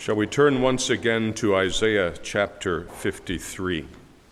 Shall we turn once again to Isaiah chapter 53?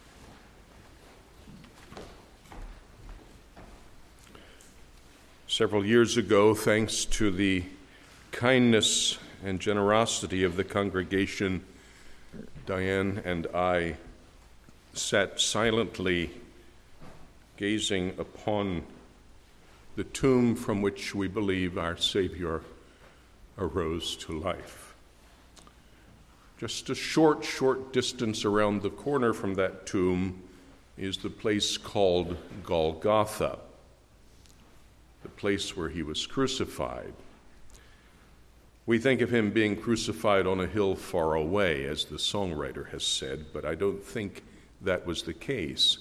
Several years ago, thanks to the kindness and generosity of the congregation, Diane and I sat silently gazing upon the tomb from which we believe our Savior arose to life. Just a short distance around the corner from that tomb is the place called Golgotha, the place where he was crucified. We think of him being crucified on a hill far away, as the songwriter has said, but I don't think that was the case.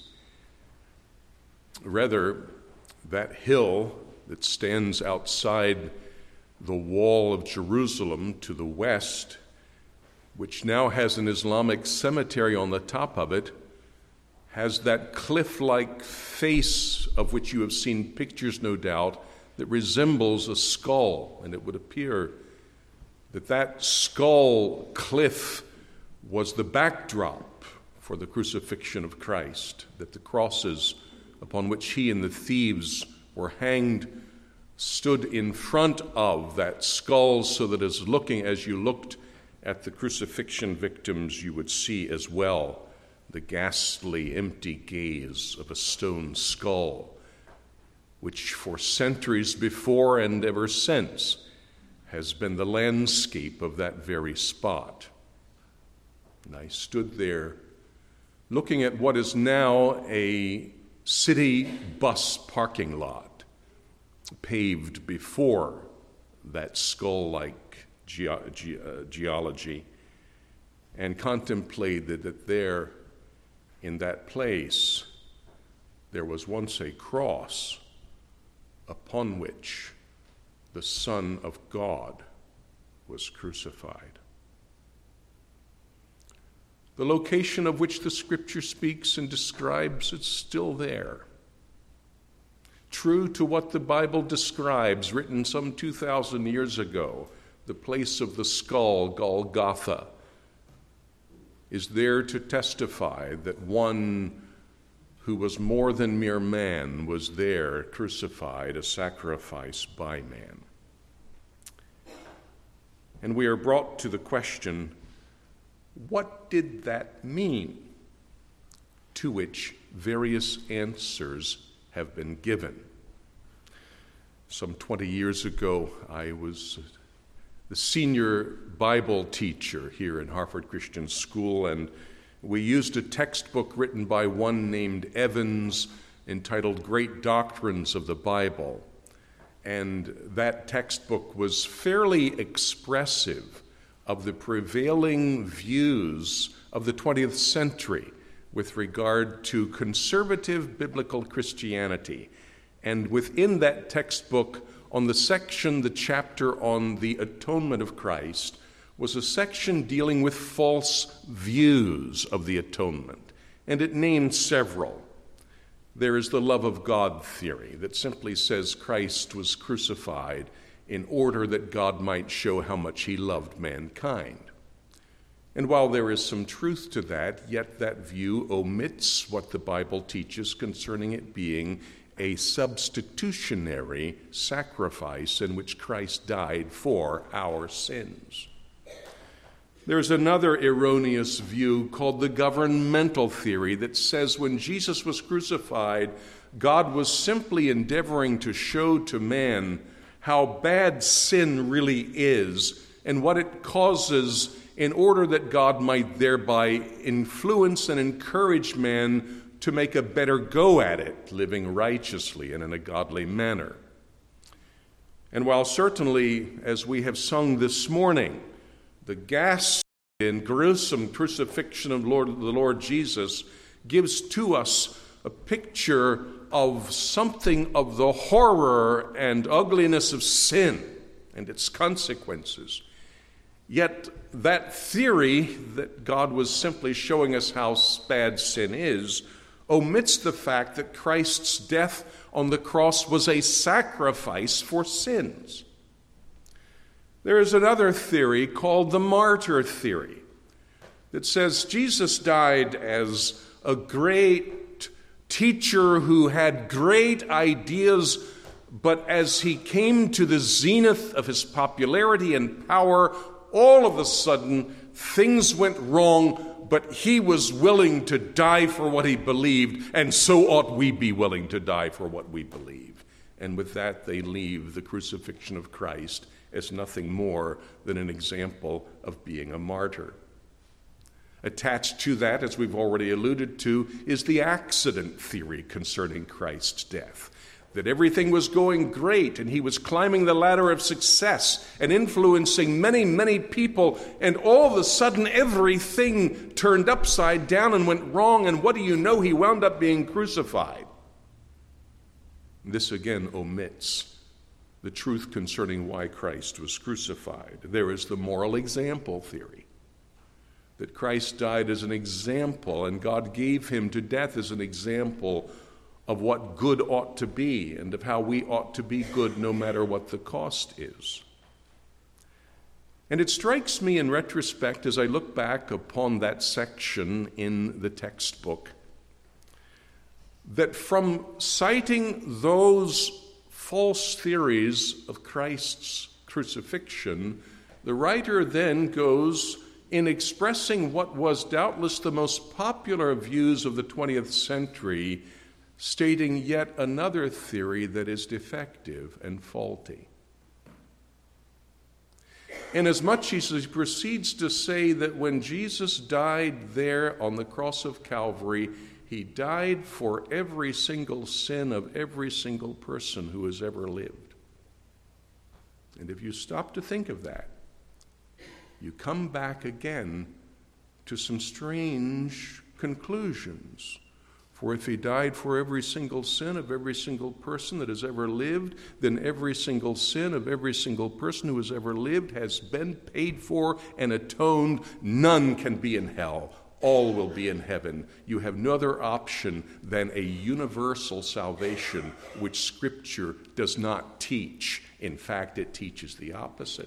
Rather, that hill that stands outside the wall of Jerusalem to the west, which now has an Islamic cemetery on the top of it, has that cliff-like face of which you have seen pictures, no doubt, that resembles a skull. And it would appear that that skull cliff was the backdrop for the crucifixion of Christ, that the crosses upon which he and the thieves were hanged stood in front of that skull, so that as you looked at the crucifixion victims, you would see as well the ghastly, empty gaze of a stone skull, which for centuries before and ever since has been the landscape of that very spot. And I stood there looking at what is now a city bus parking lot, paved before that skull-like geology, and contemplated that there, in that place, there was once a cross upon which the Son of God was crucified. The location of which the Scripture speaks and describes, it's still there. True to what the Bible describes, written some 2,000 years ago, the place of the skull, Golgotha, is there to testify that one who was more than mere man was there, crucified, a sacrifice by man. And we are brought to the question, what did that mean? To which various answers have been given. Some 20 years ago, I was the senior Bible teacher here in Harford Christian School, and we used a textbook written by one named Evans entitled Great Doctrines of the Bible. And that textbook was fairly expressive of the prevailing views of the 20th century with regard to conservative biblical Christianity. And within that textbook, on the chapter on the atonement of Christ, was a section dealing with false views of the atonement. And it named several. There is the love of God theory that simply says Christ was crucified in order that God might show how much he loved mankind. And while there is some truth to that, yet that view omits what the Bible teaches concerning it being a substitutionary sacrifice in which Christ died for our sins. There's another erroneous view called the governmental theory that says when Jesus was crucified, God was simply endeavoring to show to man how bad sin really is and what it causes in order that God might thereby influence and encourage man to make a better go at it, living righteously and in a godly manner. And while certainly, as we have sung this morning, the ghastly and gruesome crucifixion of the Lord Jesus gives to us a picture of something of the horror and ugliness of sin and its consequences, yet that theory that God was simply showing us how bad sin is omits the fact that Christ's death on the cross was a sacrifice for sins. There is another theory called the martyr theory that says Jesus died as a great teacher who had great ideas, but as he came to the zenith of his popularity and power, all of a sudden things went wrong, but he was willing to die for what he believed, and so ought we be willing to die for what we believe. And with that, they leave the crucifixion of Christ as nothing more than an example of being a martyr. Attached to that, as we've already alluded to, is the accident theory concerning Christ's death. That everything was going great, and he was climbing the ladder of success and influencing many, many people, and all of a sudden everything turned upside down and went wrong, and what do you know? He wound up being crucified. This again omits the truth concerning why Christ was crucified. There is the moral example theory, that Christ died as an example, and God gave him to death as an example of what good ought to be and of how we ought to be good no matter what the cost is. And it strikes me in retrospect as I look back upon that section in the textbook that from citing those false theories of Christ's crucifixion, the writer then goes in expressing what was doubtless the most popular views of the 20th century, stating yet another theory that is defective and faulty. Inasmuch as he proceeds to say that when Jesus died there on the cross of Calvary, he died for every single sin of every single person who has ever lived. And if you stop to think of that, you come back again to some strange conclusions. For if he died for every single sin of every single person that has ever lived, then every single sin of every single person who has ever lived has been paid for and atoned. None can be in hell. All will be in heaven. You have no other option than a universal salvation, which Scripture does not teach. In fact, it teaches the opposite.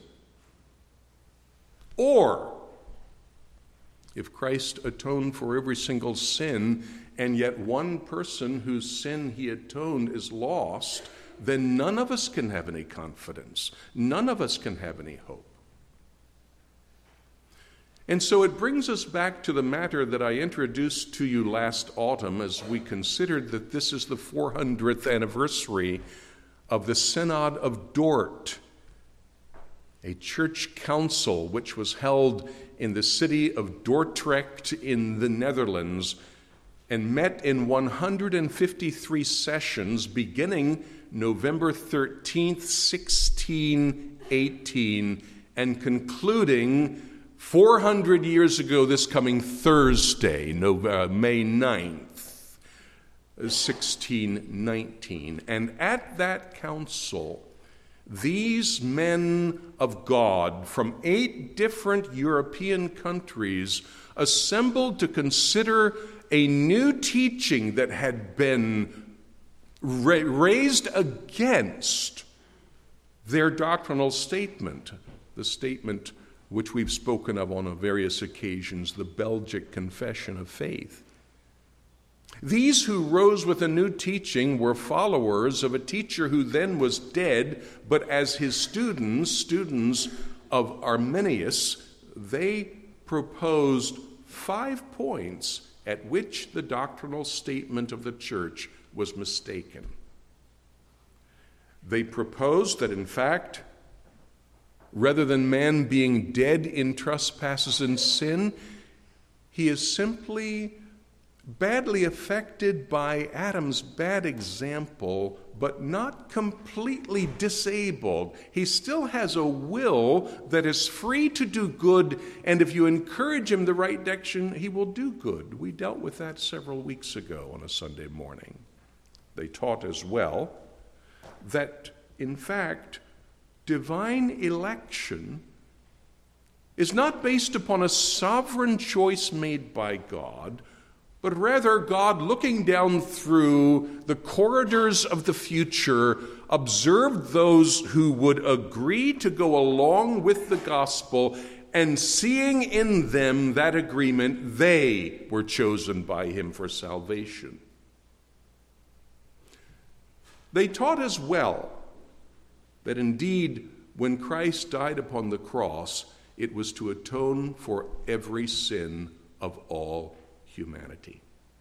Or, if Christ atoned for every single sin, and yet one person whose sin he atoned is lost, then none of us can have any confidence. None of us can have any hope. And so it brings us back to the matter that I introduced to you last autumn as we considered that this is the 400th anniversary of the Synod of Dort, a church council which was held in the city of Dordrecht in the Netherlands and met in 153 sessions beginning November 13th, 1618, and concluding 400 years ago this coming Thursday, May 9th, 1619. And at that council, these men of God from 8 different European countries assembled to consider a new teaching that had been raised against their doctrinal statement, the statement which we've spoken of on various occasions, the Belgic Confession of Faith. These who rose with a new teaching were followers of a teacher who then was dead, but as his students of Arminius, they proposed 5 points at which the doctrinal statement of the church was mistaken. They proposed that, in fact, rather than man being dead in trespasses and sin, he is simply badly affected by Adam's bad example, but not completely disabled. He still has a will that is free to do good, and if you encourage him the right direction, he will do good. We dealt with that several weeks ago on a Sunday morning. They taught as well that, in fact, divine election is not based upon a sovereign choice made by God, but rather God, looking down through the corridors of the future, observed those who would agree to go along with the gospel, and seeing in them that agreement, they were chosen by him for salvation. They taught as well that indeed, when Christ died upon the cross, it was to atone for every sin of all humanity.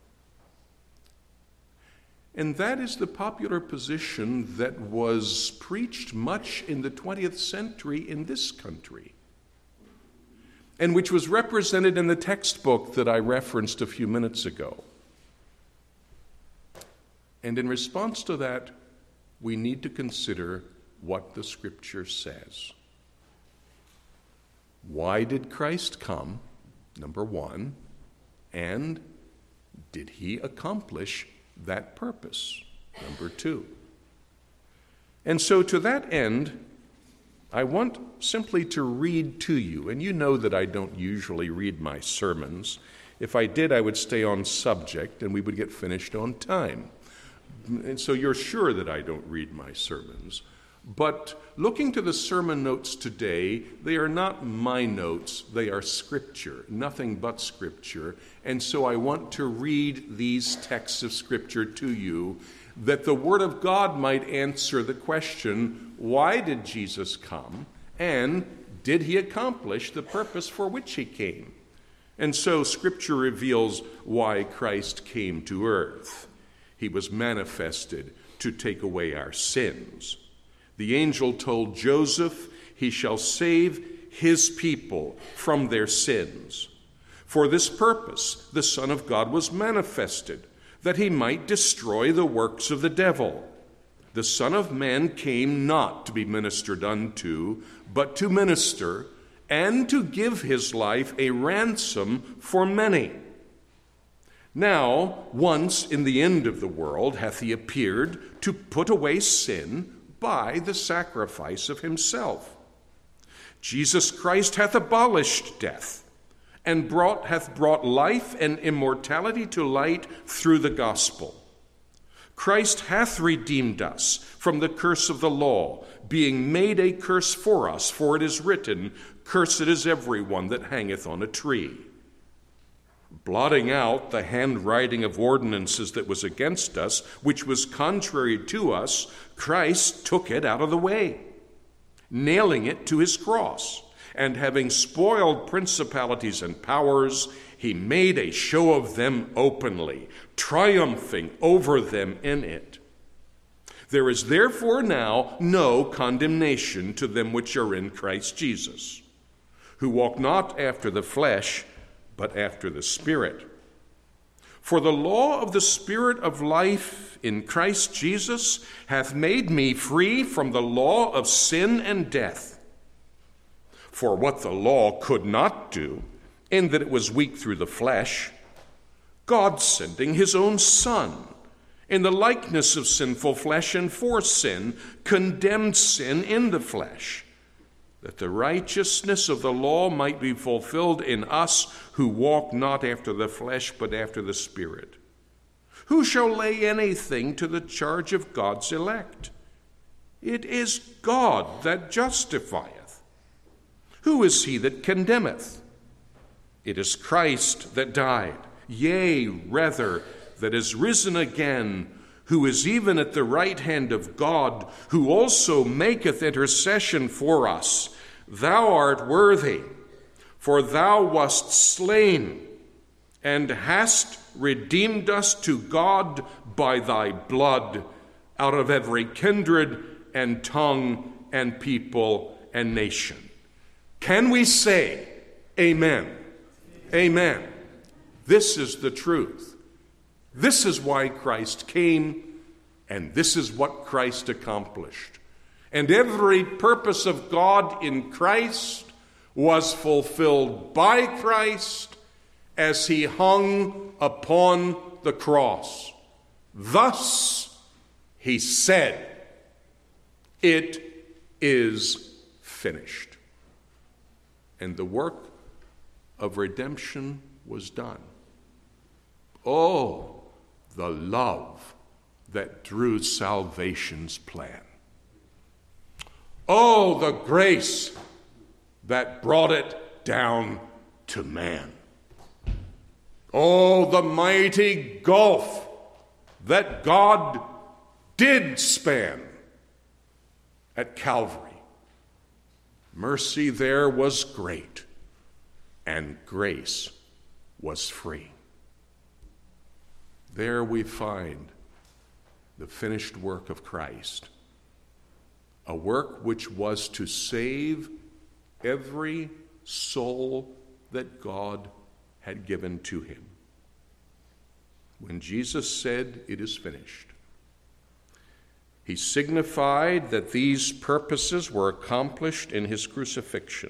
And that is the popular position that was preached much in the 20th century in this country, and which was represented in the textbook that I referenced a few minutes ago. And in response to that, we need to consider what the Scripture says. Why did Christ come? Number one. And did he accomplish that purpose? Number two. And so to that end, I want simply to read to you, and you know that I don't usually read my sermons. If I did, I would stay on subject and we would get finished on time. And so you're sure that I don't read my sermons. But looking to the sermon notes today, they are not my notes, they are Scripture, nothing but Scripture. And so I want to read these texts of Scripture to you, that the Word of God might answer the question, why did Jesus come? And did he accomplish the purpose for which he came? And so Scripture reveals why Christ came to earth. He was manifested to take away our sins. The angel told Joseph, he shall save his people from their sins. For this purpose, the Son of God was manifested, that he might destroy the works of the devil. The Son of Man came not to be ministered unto, but to minister, and to give his life a ransom for many. Now, once in the end of the world hath he appeared to put away sin by the sacrifice of himself. Jesus Christ hath abolished death, and hath brought life and immortality to light through the gospel. Christ hath redeemed us from the curse of the law, being made a curse for us, for it is written, cursed is every one that hangeth on a tree. Blotting out the handwriting of ordinances that was against us, which was contrary to us, Christ took it out of the way, nailing it to his cross. And having spoiled principalities and powers, he made a show of them openly, triumphing over them in it. There is therefore now no condemnation to them which are in Christ Jesus, who walk not after the flesh, but after the Spirit. For the law of the Spirit of life in Christ Jesus hath made me free from the law of sin and death. For what the law could not do, in that it was weak through the flesh, God sending his own Son, in the likeness of sinful flesh and for sin, condemned sin in the flesh, that the righteousness of the law might be fulfilled in us who walk not after the flesh, but after the Spirit. Who shall lay anything to the charge of God's elect? It is God that justifieth. Who is he that condemneth? It is Christ that died, yea, rather, that is risen again, who is even at the right hand of God, who also maketh intercession for us. Thou art worthy, for thou wast slain, and hast redeemed us to God by thy blood, out of every kindred and tongue and people and nation. Can we say, Amen? Amen. This is the truth. This is why Christ came, and this is what Christ accomplished. And every purpose of God in Christ was fulfilled by Christ as he hung upon the cross. Thus, he said, it is finished. And the work of redemption was done. Oh, the love that drew salvation's plan. Oh, the grace that brought it down to man. Oh, the mighty gulf that God did span at Calvary. Mercy there was great, and grace was free. There we find the finished work of Christ, a work which was to save every soul that God had given to him. When Jesus said, "It is finished," he signified that these purposes were accomplished in his crucifixion.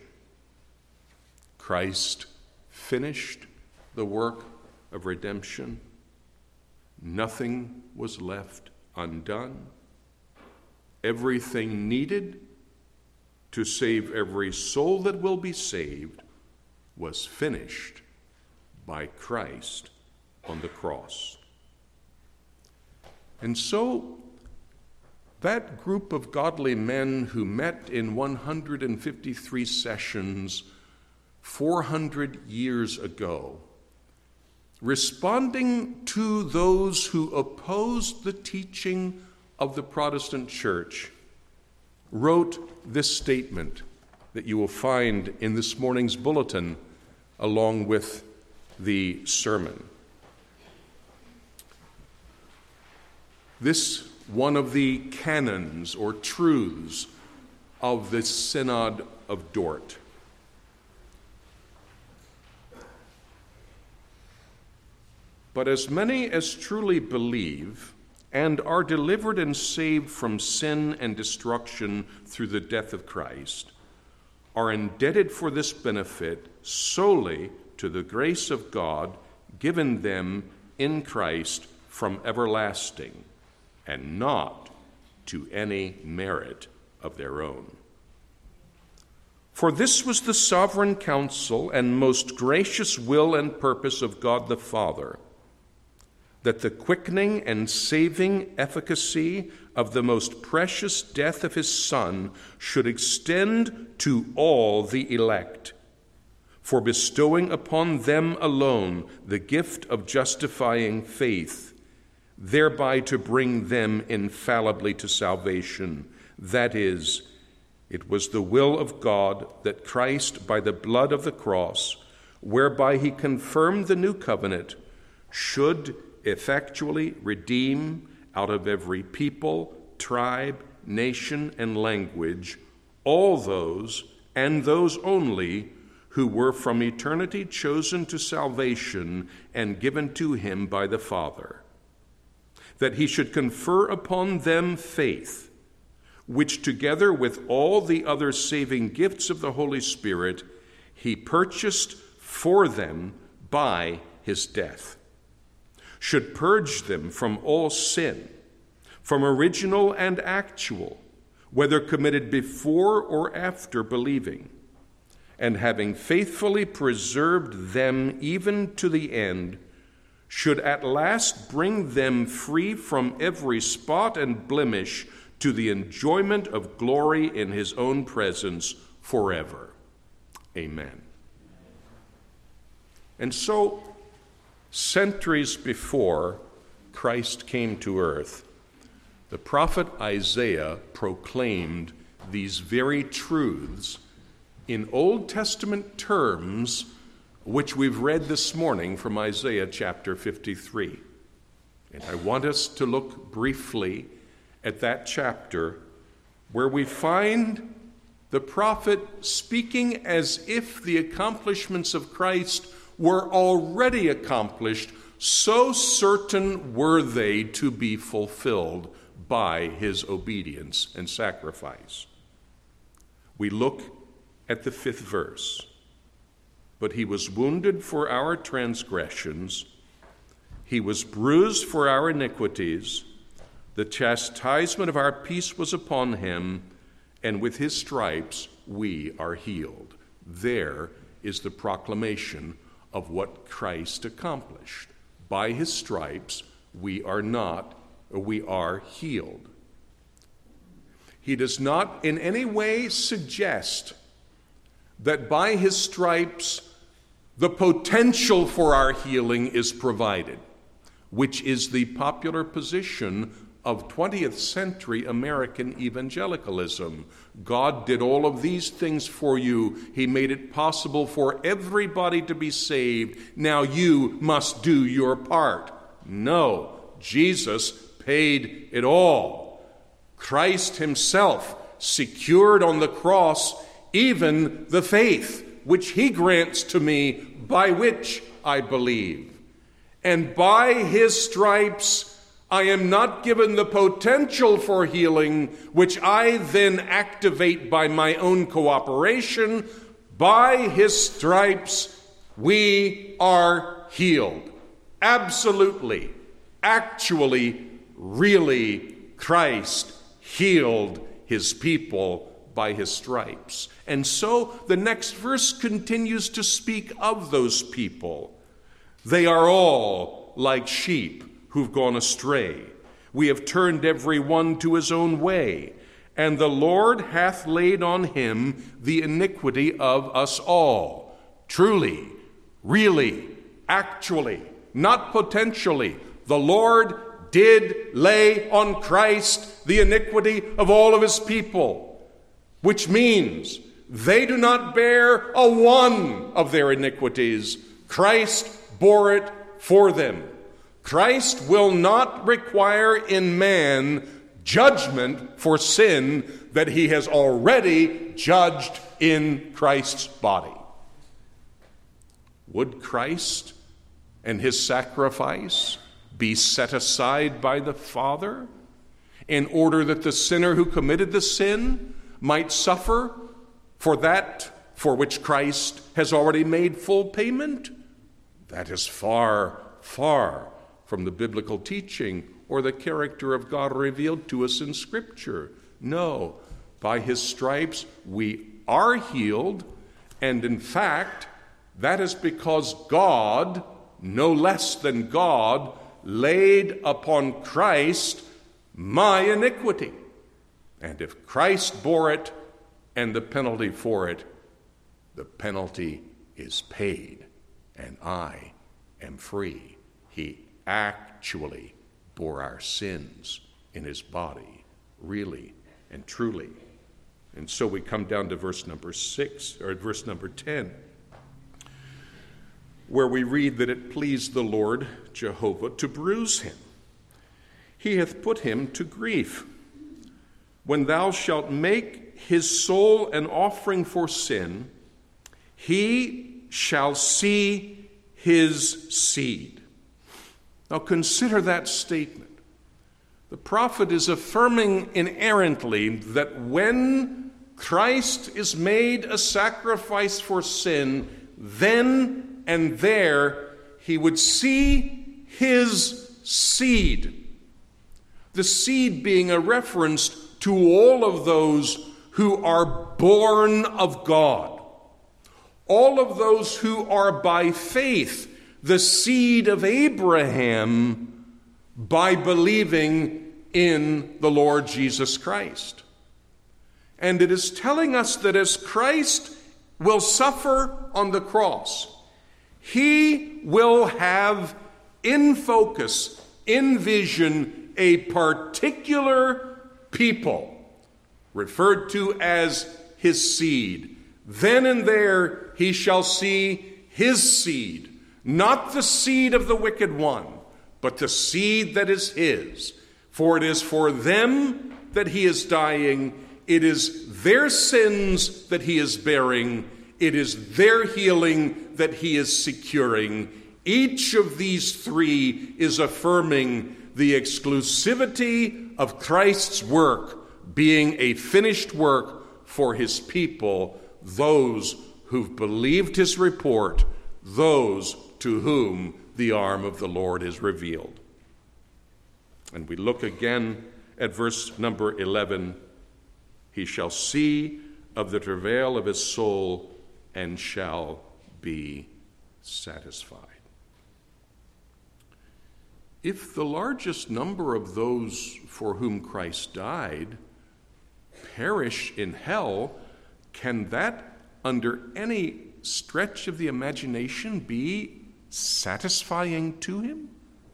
Christ finished the work of redemption. Nothing was left undone. Everything needed to save every soul that will be saved was finished by Christ on the cross. And so, that group of godly men who met in 153 sessions 400 years ago, responding to those who opposed the teaching of the Protestant Church, wrote this statement that you will find in this morning's bulletin along with the sermon. This one of the canons or truths of the Synod of Dort. But as many as truly believe and are delivered and saved from sin and destruction through the death of Christ are indebted for this benefit solely to the grace of God given them in Christ from everlasting, and not to any merit of their own. For this was the sovereign counsel and most gracious will and purpose of God the Father, that the quickening and saving efficacy of the most precious death of his Son should extend to all the elect, for bestowing upon them alone the gift of justifying faith, thereby to bring them infallibly to salvation. That is, it was the will of God that Christ, by the blood of the cross, whereby he confirmed the new covenant, should effectually redeem out of every people, tribe, nation, and language all those, and those only, who were from eternity chosen to salvation and given to him by the Father, that he should confer upon them faith, which together with all the other saving gifts of the Holy Spirit, he purchased for them by his death, should purge them from all sin, from original and actual, whether committed before or after believing, and having faithfully preserved them even to the end, should at last bring them free from every spot and blemish to the enjoyment of glory in his own presence forever. Amen. And so, centuries before Christ came to earth, the prophet Isaiah proclaimed these very truths in Old Testament terms, which we've read this morning from Isaiah chapter 53. And I want us to look briefly at that chapter where we find the prophet speaking as if the accomplishments of Christ were already accomplished, so certain were they to be fulfilled by his obedience and sacrifice. We look at the 5th verse. But he was wounded for our transgressions, he was bruised for our iniquities, the chastisement of our peace was upon him, and with his stripes we are healed. There is the proclamation of what Christ accomplished By his stripes we are healed. He does not in any way suggest that by his stripes the potential for our healing is provided, which is the popular position of 20th century American evangelicalism. God did all of these things for you. He made it possible for everybody to be saved. Now you must do your part. No, Jesus paid it all. Christ himself secured on the cross even the faith which he grants to me, by which I believe. And by his stripes I am not given the potential for healing, which I then activate by my own cooperation. By his stripes we are healed. Absolutely, actually, really, Christ healed his people by his stripes. And so the next verse continues to speak of those people. They are all like sheep who've gone astray. We have turned every one to his own way, and the Lord hath laid on him the iniquity of us all. Truly, really, actually, not potentially, the Lord did lay on Christ the iniquity of all of his people, which means they do not bear a one of their iniquities. Christ bore it for them. Christ will not require in man judgment for sin that he has already judged in Christ's body. Would Christ and his sacrifice be set aside by the Father in order that the sinner who committed the sin might suffer for that for which Christ has already made full payment? That is far, far from the biblical teaching or the character of God revealed to us in Scripture. No, by his stripes we are healed, and in fact, that is because God, no less than God, laid upon Christ my iniquity. And if Christ bore it and the penalty for it, the penalty is paid, and I am free. He actually bore our sins in his body, really and truly. And so we come down to verse number 10, where we read that it pleased the Lord Jehovah to bruise him. He hath put him to grief. When thou shalt make his soul an offering for sin, he shall see his seed. Now consider that statement. The prophet is affirming inerrantly that when Christ is made a sacrifice for sin, then and there he would see his seed. The seed being a reference to all of those who are born of God. All of those who are by faith the seed of Abraham by believing in the Lord Jesus Christ. And it is telling us that as Christ will suffer on the cross, he will have in focus, in vision, a particular people referred to as his seed. Then and there he shall see his seed, not the seed of the wicked one, but the seed that is his. For it is for them that he is dying. It is their sins that he is bearing. It is their healing that he is securing. Each of these three is affirming the exclusivity of Christ's work being a finished work for his people, those who've believed his report, those to whom the arm of the Lord is revealed. And we look again at verse number 11. He shall see of the travail of his soul and shall be satisfied. if the largest number of those for whom Christ died perish in hell, can that, under any stretch of the imagination, be satisfying to him?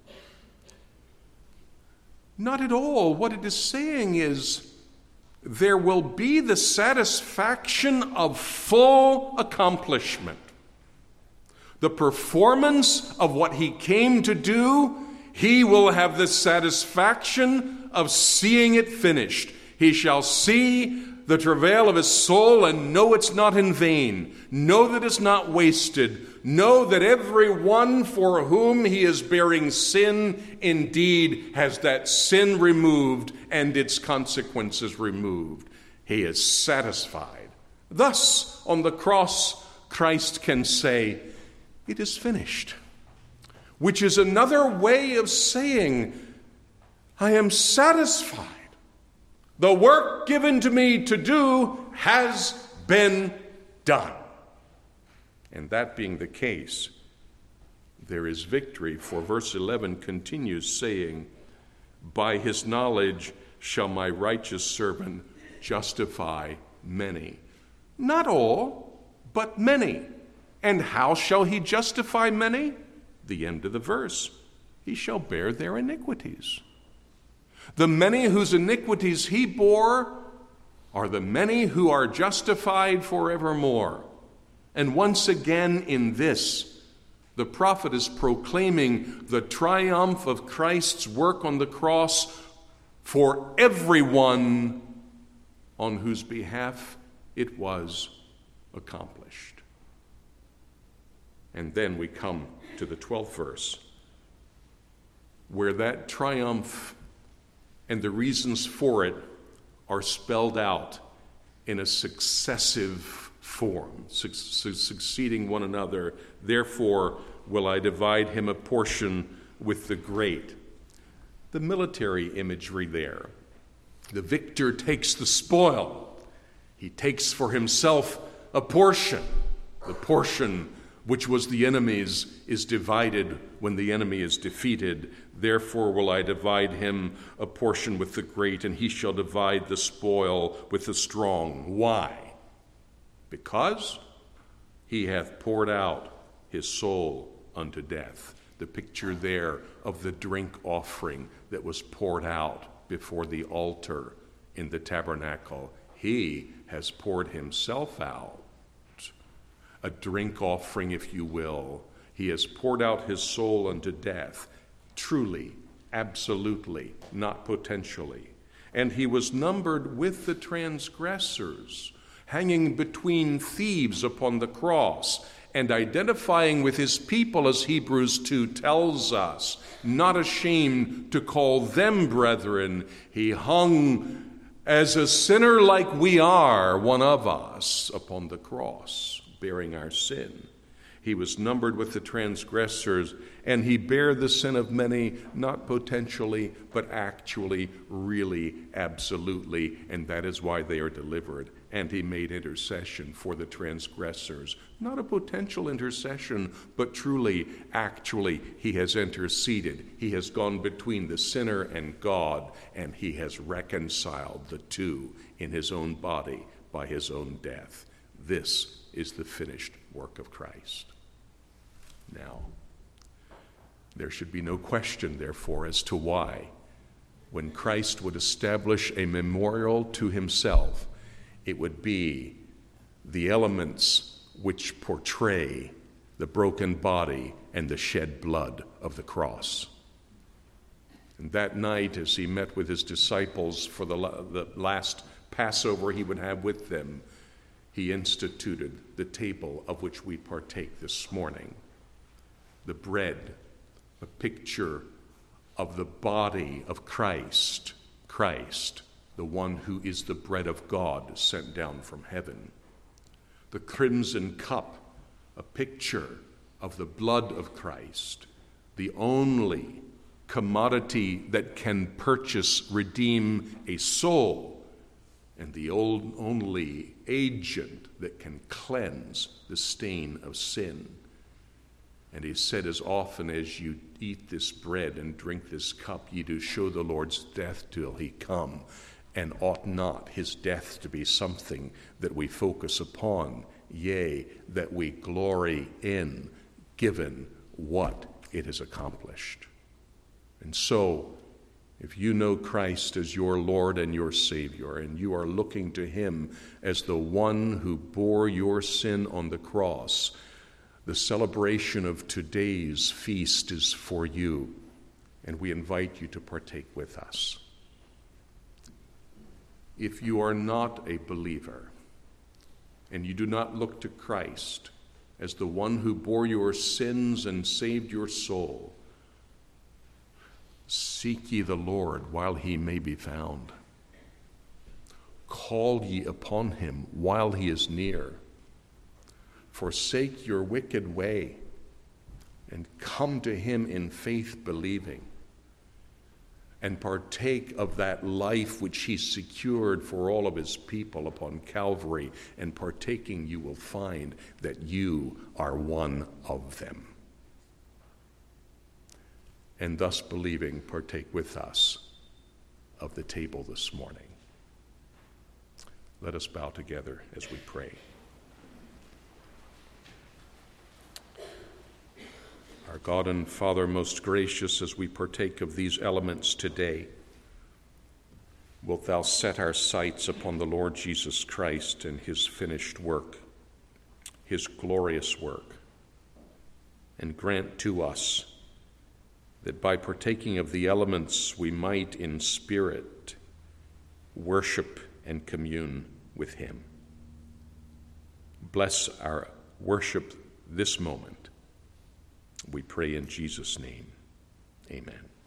Not at all. What it is saying is there will be the satisfaction of full accomplishment. The performance of what he came to do, he will have the satisfaction of seeing it finished. He shall see the travail of his soul and know it's not in vain. Know that it's not wasted. Know that every one for whom he is bearing sin indeed has that sin removed and its consequences removed. He is satisfied. Thus, on the cross, Christ can say, "It is finished," which is another way of saying, I am satisfied. The work given to me to do has been done. And that being the case, there is victory, for verse 11 continues saying, "By his knowledge shall my righteous servant justify many." Not all, but many. And how shall he justify many? The end of the verse. He shall bear their iniquities. The many whose iniquities he bore are the many who are justified forevermore. And once again in this, the prophet is proclaiming the triumph of Christ's work on the cross for everyone on whose behalf it was accomplished. And then we come to the 12th verse, where that triumph and the reasons for it are spelled out in a successive form, succeeding one another. "Therefore will I divide him a portion with the great." The military imagery there. The victor takes the spoil. He takes for himself a portion. The portion which was the enemy's is divided when the enemy is defeated. "Therefore will I divide him a portion with the great, and he shall divide the spoil with the strong." Why? Because he hath poured out his soul unto death. The picture there of the drink offering that was poured out before the altar in the tabernacle. He has poured himself out. A drink offering, if you will. He has poured out his soul unto death. Truly, absolutely, not potentially. And he was numbered with the transgressors, hanging between thieves upon the cross, and identifying with his people, as Hebrews 2 tells us, not ashamed to call them brethren. He hung as a sinner like we are, one of us, upon the cross, bearing our sin. He was numbered with the transgressors, and he bare the sin of many, not potentially, but actually, really, absolutely, and that is why they are delivered. And he made intercession for the transgressors. Not a potential intercession, but truly, actually, he has interceded. He has gone between the sinner and God, and he has reconciled the two in his own body by his own death. This is the finished work of Christ. Now, there should be no question, therefore, as to why, when Christ would establish a memorial to himself, it would be the elements which portray the broken body and the shed blood of the cross. And that night, as he met with his disciples for the last Passover he would have with them, he instituted the table of which we partake this morning. The bread, a picture of the body of Christ, the one who is the bread of God sent down from heaven. The crimson cup, a picture of the blood of Christ, the only commodity that can purchase, redeem a soul, and the only agent that can cleanse the stain of sin. And he said, as often as you eat this bread and drink this cup, ye do show the Lord's death till he come. And ought not his death to be something that we focus upon, yea, that we glory in, given what it has accomplished. And so, if you know Christ as your Lord and your Savior, and you are looking to him as the one who bore your sin on the cross, the celebration of today's feast is for you, and we invite you to partake with us. If you are not a believer, and you do not look to Christ as the one who bore your sins and saved your soul, seek ye the Lord while he may be found. Call ye upon him while he is near. Forsake your wicked way and come to him in faith believing, and partake of that life which he secured for all of his people upon Calvary. And partaking, you will find that you are one of them. And thus believing, partake with us of the table this morning. Let us bow together as we pray. Our God and Father, most gracious, as we partake of these elements today, wilt thou set our sights upon the Lord Jesus Christ and his finished work, his glorious work, and grant to us that by partaking of the elements we might in spirit worship and commune with him. Bless our worship this moment. We pray in Jesus' name. Amen.